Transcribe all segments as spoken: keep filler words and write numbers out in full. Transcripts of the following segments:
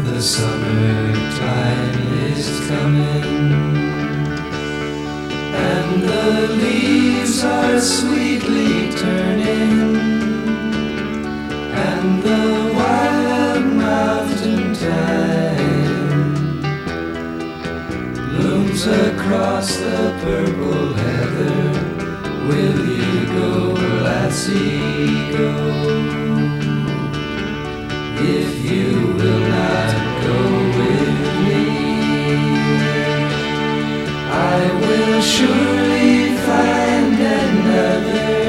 The summertime is coming, and the leaves are sweetly turning, and the wild mountain thyme blooms across the purple heather. Will you go, lassie, go? If you will not go with me, I will surely find another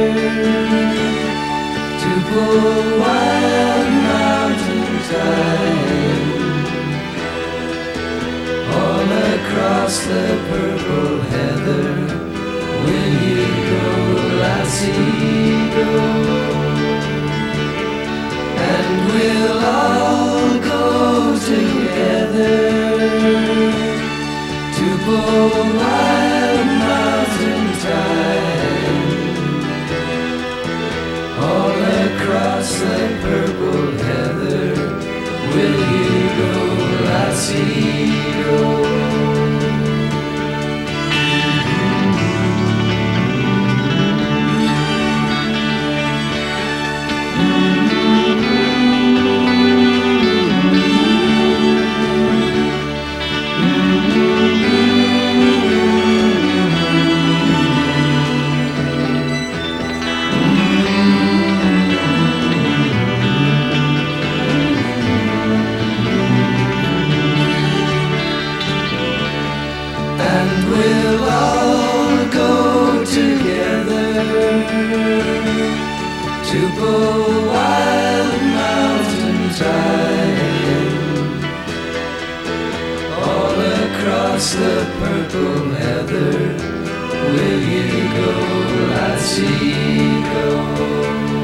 to pull wild mountain thyme all across the purple heather. Will you go, lassie, go? And we'll all go together to pull wild mountain thyme all across the purple heather. Will you go, lassie, go? And we'll all go together to pull wild mountain thyme all across the purple heather. Will you go, lassie, go?